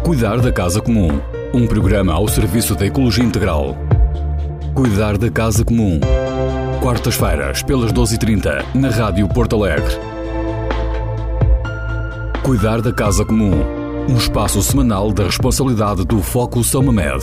Cuidar da Casa Comum, um programa ao serviço da ecologia integral. Cuidar da Casa Comum, quartas-feiras pelas 12h30 na Rádio Porto Alegre. Cuidar da Casa Comum, um espaço semanal da responsabilidade do Foco São Mamede.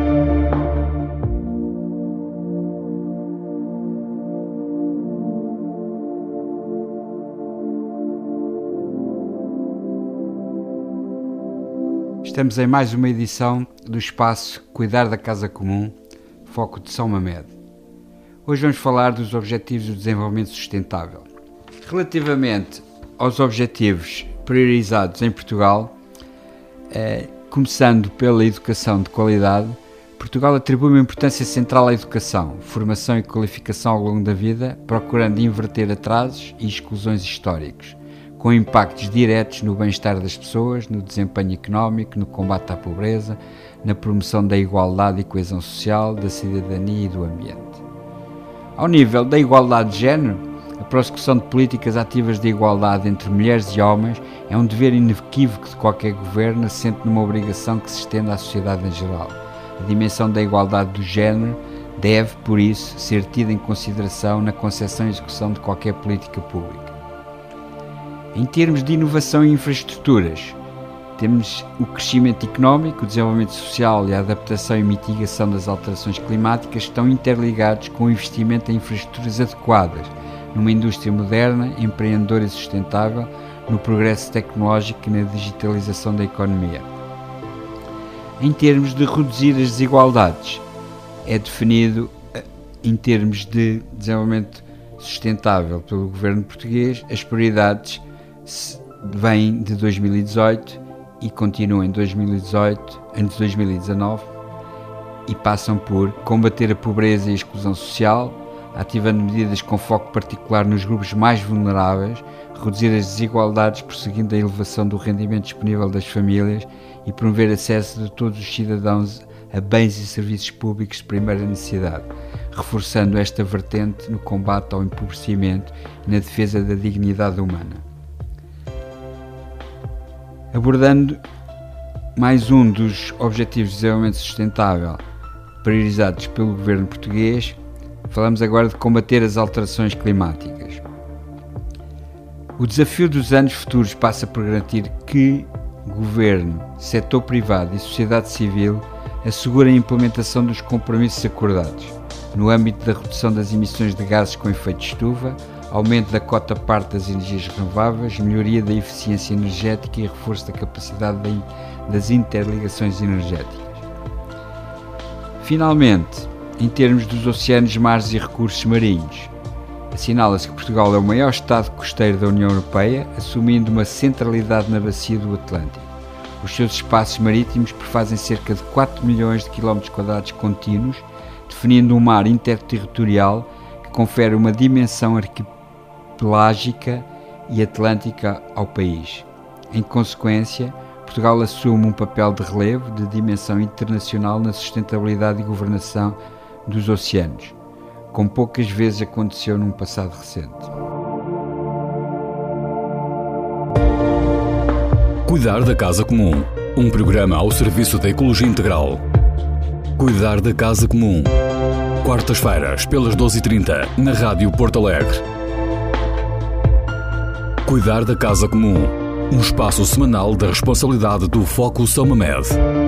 Estamos em mais uma edição do espaço Cuidar da Casa Comum, Foco de São Mamede. Hoje vamos falar dos Objetivos do Desenvolvimento Sustentável. Relativamente aos objetivos priorizados em Portugal, começando pela educação de qualidade, Portugal atribui uma importância central à educação, formação e qualificação ao longo da vida, procurando inverter atrasos e exclusões históricos, com impactos diretos no bem-estar das pessoas, no desempenho económico, no combate à pobreza, na promoção da igualdade e coesão social, da cidadania e do ambiente. Ao nível da igualdade de género, a prossecução de políticas ativas de igualdade entre mulheres e homens é um dever inequívoco de qualquer governo, assente numa obrigação que se estende à sociedade em geral. A dimensão da igualdade do género deve, por isso, ser tida em consideração na concepção e execução de qualquer política pública. Em termos de inovação e infraestruturas, temos o crescimento económico, o desenvolvimento social e a adaptação e mitigação das alterações climáticas estão interligados com o investimento em infraestruturas adequadas, numa indústria moderna, empreendedora e sustentável, no progresso tecnológico e na digitalização da economia. Em termos de reduzir as desigualdades, é definido em termos de desenvolvimento sustentável pelo governo português, as prioridades vêm de 2018 e continuam em 2019 e passam por combater a pobreza e a exclusão social, ativando medidas com foco particular nos grupos mais vulneráveis, reduzir as desigualdades prosseguindo a elevação do rendimento disponível das famílias e promover acesso de todos os cidadãos a bens e serviços públicos de primeira necessidade, reforçando esta vertente no combate ao empobrecimento e na defesa da dignidade humana. Abordando mais um dos Objetivos de Desenvolvimento Sustentável priorizados pelo governo português, falamos agora de combater as alterações climáticas. O desafio dos anos futuros passa por garantir que governo, setor privado e sociedade civil assegurem a implementação dos compromissos acordados, no âmbito da redução das emissões de gases com efeito de estufa, aumento da cota-parte das energias renováveis, melhoria da eficiência energética e reforço da capacidade das interligações energéticas. Finalmente, em termos dos oceanos, mares e recursos marinhos, assinala-se que Portugal é o maior Estado costeiro da União Europeia, assumindo uma centralidade na bacia do Atlântico. Os seus espaços marítimos prefazem cerca de 4 milhões de km² contínuos, definindo um mar interterritorial que confere uma dimensão arquipelágica e atlântica ao país. Em consequência, Portugal assume um papel de relevo de dimensão internacional na sustentabilidade e governação dos oceanos, como poucas vezes aconteceu num passado recente. Cuidar da Casa Comum, um programa ao serviço da ecologia integral. Cuidar da Casa Comum, quartas-feiras pelas 12h30 na Rádio Porto Alegre. Cuidar da Casa Comum, um espaço semanal da responsabilidade do Foco São Mamede.